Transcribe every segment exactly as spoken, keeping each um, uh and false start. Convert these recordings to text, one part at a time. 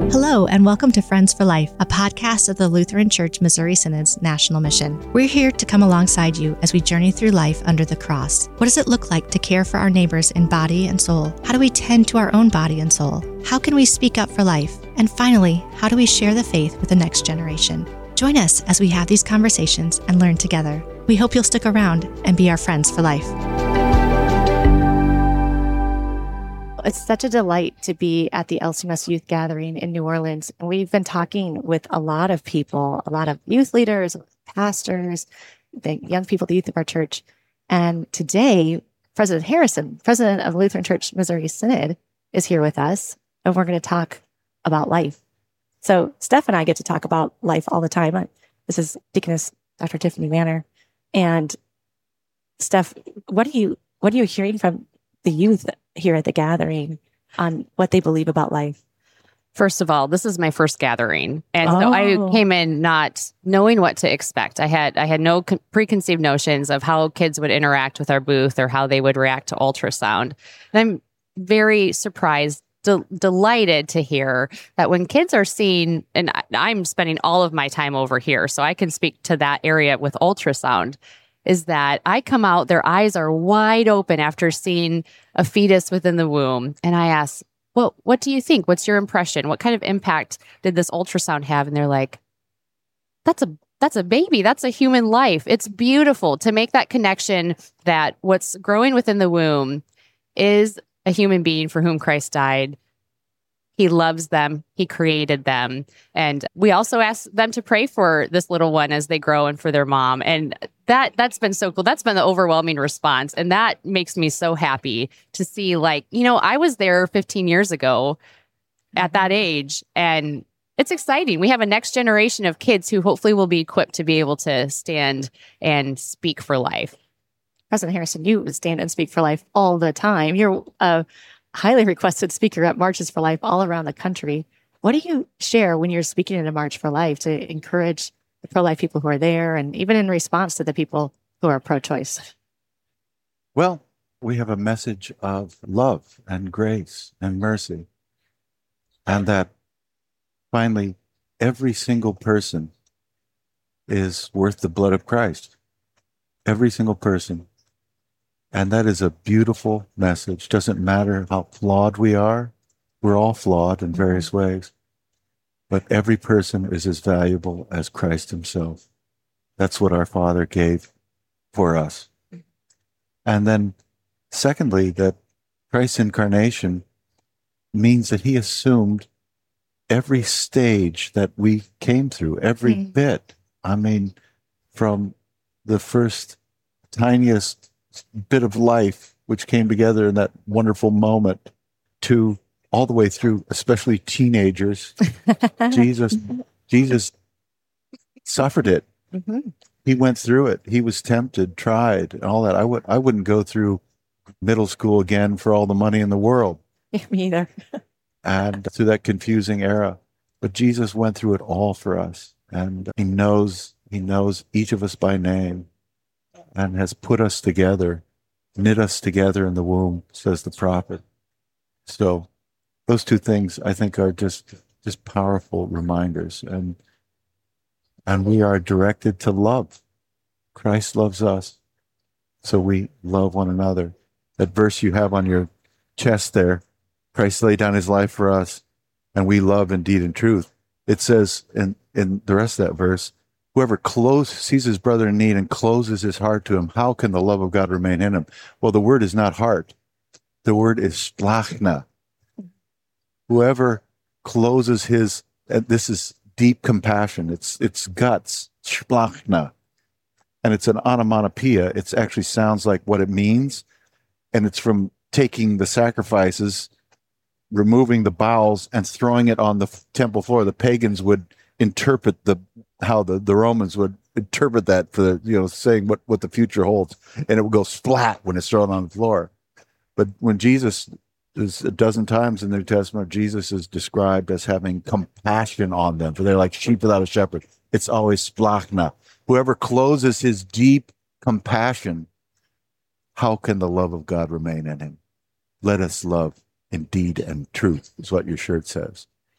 Hello, and welcome to Friends for Life, a podcast of the Lutheran Church Missouri Synod's National Mission. We're here to come alongside you as we journey through life under the cross. What does it look like to care for our neighbors in body and soul? How do we tend to our own body and soul? How can we speak up for life? And finally, how do we share the faith with the next generation? Join us as we have these conversations and learn together. We hope you'll stick around and be our friends for life. It's such a delight to be at the L C M S Youth Gathering in New Orleans. And we've been talking with a lot of people, a lot of youth leaders, pastors, the young people, the youth of our church. And today, President Harrison, President of Lutheran Church Missouri Synod, is here with us. And we're going to talk about life. So Steph and I get to talk about life all the time. This is Deaconess Doctor Tiffany Manner. And Steph, what are you, what are you hearing from the youth here at the gathering on what they believe about life? First of all, this is my first gathering. And Oh. so I came in not knowing what to expect. I had I had no con- preconceived notions of how kids would interact with our booth or how they would react to ultrasound. And I'm very surprised, de- delighted to hear that when kids are seeing, and I, I'm spending all of my time over here, so I can speak to that area with ultrasound, is that I come out, their eyes are wide open after seeing a fetus within the womb. And I ask, well, what do you think? What's your impression? What kind of impact did this ultrasound have? And they're like, that's a that's a baby. That's a human life. It's beautiful to make that connection that what's growing within the womb is a human being for whom Christ died. He loves them. He created them. And we also ask them to pray for this little one as they grow and for their mom. And that, that's been so cool. That's been the overwhelming response. And that makes me so happy to see, like, you know, I was there fifteen years ago at that age, and it's exciting. We have a next generation of kids who hopefully will be equipped to be able to stand and speak for life. President Harrison, you stand and speak for life all the time. You're a highly requested speaker at Marches for Life all around the country. What do you share when you're speaking at a March for Life to encourage the pro-life people who are there, and even in response to the people who are pro-choice? Well, we have a message of love and grace and mercy, and that finally every single person is worth the blood of Christ. Every single person. And that is a beautiful message. Doesn't matter how flawed we are. We're all flawed in various ways. But every person is as valuable as Christ himself. That's what our Father gave for us. And then secondly, that Christ's incarnation means that he assumed every stage that we came through, every mm. bit. I mean, from the first tiniest bit of life, which came together in that wonderful moment, to all the way through, especially teenagers. Jesus, Jesus suffered it. Mm-hmm. He went through it. He was tempted, tried, and all that. I would, I wouldn't go through middle school again for all the money in the world. Me either. And through that confusing era. But Jesus went through it all for us. And he knows, he knows each of us by name, and has put us together, knit us together in the womb, says the prophet. So those two things, I think, are just just powerful reminders. And and we are directed to love. Christ loves us, so we love one another. That verse you have on your chest there, Christ laid down his life for us, and we love in deed and truth. It says in, in the rest of that verse, whoever close, sees his brother in need and closes his heart to him, how can the love of God remain in him? Well, the word is not heart. The word is splachna. Whoever closes his, and this is deep compassion. It's it's guts, splachna. And it's an onomatopoeia. It actually sounds like what it means. And it's from taking the sacrifices, removing the bowels, and throwing it on the temple floor. The pagans would interpret the how the, the Romans would interpret that for the, you know, saying what, what the future holds, and it would go splat when it's thrown on the floor. But when Jesus is a dozen times in the New Testament, Jesus is described as having compassion on them, for they're like sheep without a shepherd. It's always splachna. Whoever closes his deep compassion, how can the love of God remain in him? Let us love in deed and truth, is what your shirt says.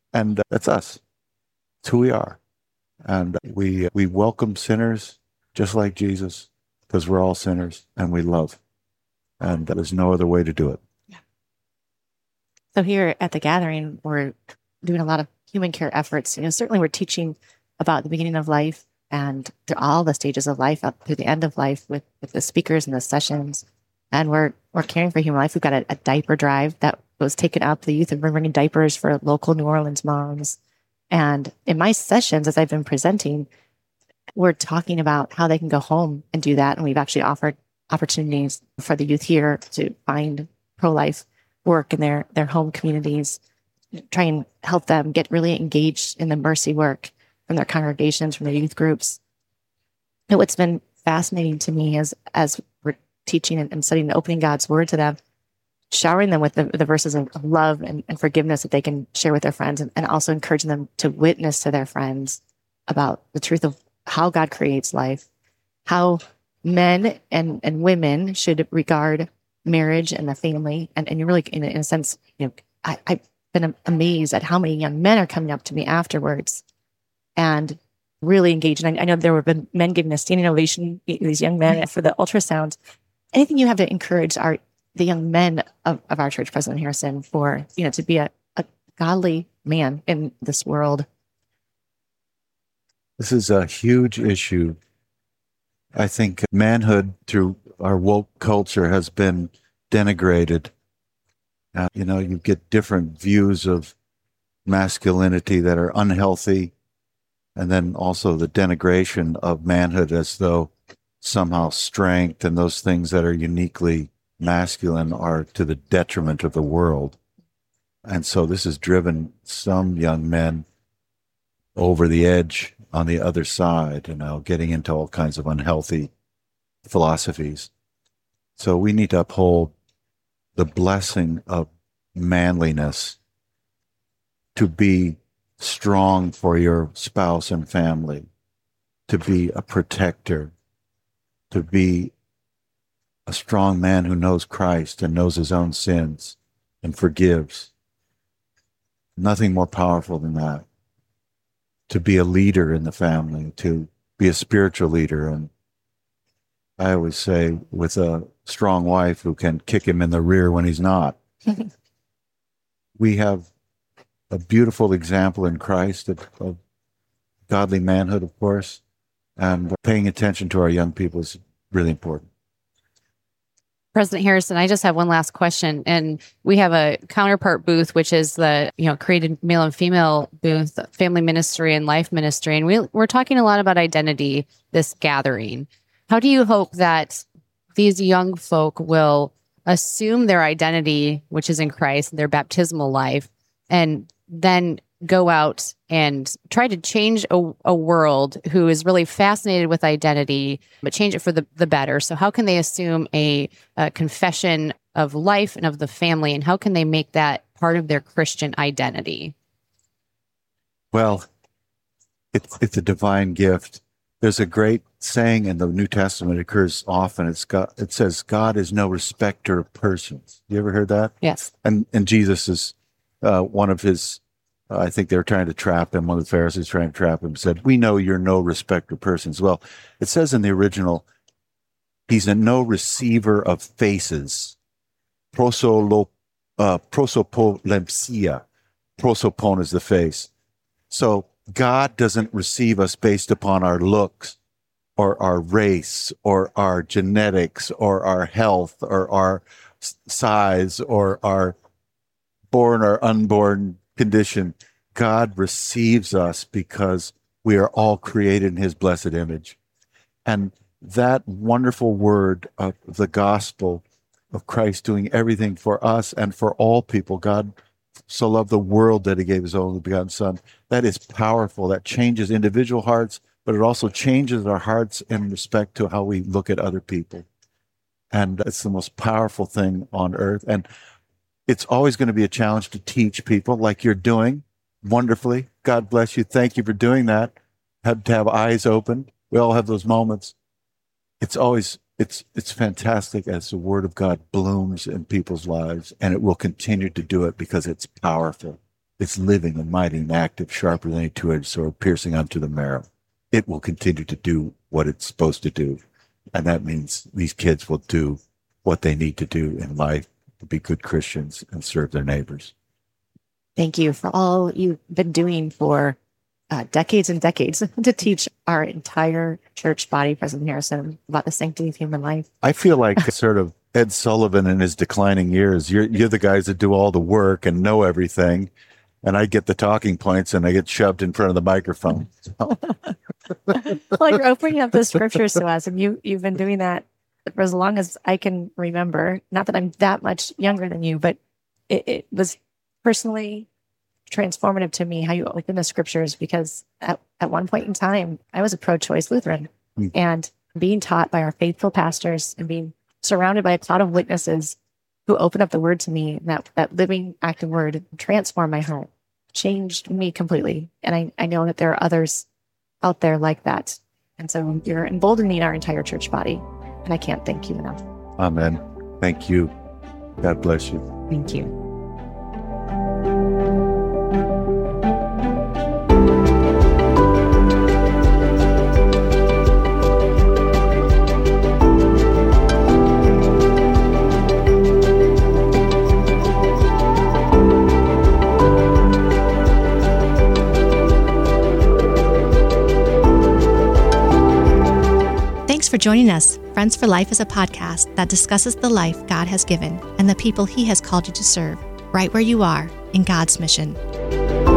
And uh, that's us. It's who we are. And we we welcome sinners just like Jesus, because we're all sinners and we love. And there's no other way to do it. So here at the gathering, we're doing a lot of human care efforts. You know, certainly we're teaching about the beginning of life and through all the stages of life up through the end of life with, with the speakers and the sessions. And we're we're caring for human life. We've got a, a diaper drive that was taken up. The youth have been bringing diapers for local New Orleans moms. And in my sessions, as I've been presenting, we're talking about how they can go home and do that. And we've actually offered opportunities for the youth here to find pro-life work in their, their home communities, try and help them get really engaged in the mercy work from their congregations, from their youth groups. And what's been fascinating to me is as we're teaching and studying and opening God's word to them, showering them with the, the verses of, of love and, and forgiveness that they can share with their friends, and, and also encouraging them to witness to their friends about the truth of how God creates life, how men and, and women should regard marriage and the family. And, and you're really, in a, in a sense, you know, I, I've been amazed at how many young men are coming up to me afterwards and really engaged. And I, I know there have been men giving a standing ovation, these young men, for the ultrasound. Anything you have to encourage our the young men of, of our church, President Harrison, for, you know, to be a, a godly man in this world. This is a huge issue. I think manhood through our woke culture has been denigrated. Uh, you know, you get different views of masculinity that are unhealthy, and then also the denigration of manhood as though somehow strength and those things that are uniquely masculine are to the detriment of the world. And so this has driven some young men over the edge on the other side, you know, getting into all kinds of unhealthy philosophies. So we need to uphold the blessing of manliness, to be strong for your spouse and family, to be a protector, to be a strong man who knows Christ and knows his own sins and forgives. Nothing more powerful than that. To be a leader in the family, to be a spiritual leader. And I always say, with a strong wife who can kick him in the rear when he's not. We have a beautiful example in Christ of, of godly manhood, of course, and paying attention to our young people is really important. President Harrison, I just have one last question. And we have a counterpart booth, which is the, you know, created male and female booth, family ministry and life ministry. And we, we're talking a lot about identity, this gathering. How do you hope that these young folk will assume their identity, which is in Christ, their baptismal life, and then go out and try to change a, a world who is really fascinated with identity, but change it for the, the better? So how can they assume a, a confession of life and of the family, and how can they make that part of their Christian identity? Well, it's, it's a divine gift. There's a great saying in the New Testament, it occurs often. It's God, it says, God is no respecter of persons. You ever heard that? Yes. And, and Jesus is uh, one of his, uh, I think they were trying to trap him. One of the Pharisees trying to trap him said, we know you're no respecter of persons. Well, it says in the original, he's a no receiver of faces. Prosolo, uh, prosopolepsia. Prosopon is the face. So God doesn't receive us based upon our looks or our race or our genetics or our health or our size or our born or unborn condition. God receives us because we are all created in his blessed image. And that wonderful word of the gospel of Christ doing everything for us and for all people, God so loved the world that he gave his only begotten son. That is powerful. That changes individual hearts, but it also changes our hearts in respect to how we look at other people. And it's the most powerful thing on earth. And it's always going to be a challenge to teach people like you're doing wonderfully. God bless you. Thank you for doing that. Had to have eyes open. We all have those moments. It's always It's it's fantastic as the word of God blooms in people's lives, and it will continue to do it because it's powerful. It's living and mighty and active, sharper than any two-edged sword, piercing unto the marrow. It will continue to do what it's supposed to do. And that means these kids will do what they need to do in life to be good Christians and serve their neighbors. Thank you for all you've been doing for uh, decades and decades to teach our entire church body, President Harrison, about the sanctity of human life. I feel like sort of Ed Sullivan in his declining years. You're, you're the guys that do all the work and know everything. And I get the talking points and I get shoved in front of the microphone. So. Well, you're opening up the scriptures to us, and you, you've been doing that for as long as I can remember. Not that I'm that much younger than you, but it, it was personally transformative to me how you open the scriptures, because at, at one point in time, I was a pro-choice Lutheran mm. and being taught by our faithful pastors and being surrounded by a cloud of witnesses who opened up the word to me, and that, that living, active word transformed my heart, changed me completely. And I, I know that there are others out there like that. And so you're emboldening our entire church body. And I can't thank you enough. Amen. Thank you. God bless you. Thank you. Thanks for joining us. Friends for Life is a podcast that discusses the life God has given and the people He has called you to serve, right where you are in God's mission.